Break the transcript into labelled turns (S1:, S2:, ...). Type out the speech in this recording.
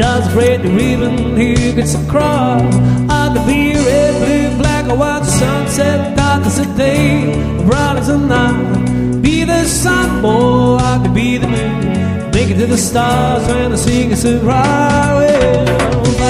S1: does break the ribbon, he gets across. I could be red, blue, black, or white, sunset, dark as the day, brown as the night. Be the sun, boy, I could be the moon. Make it to the stars when I sing a surprise.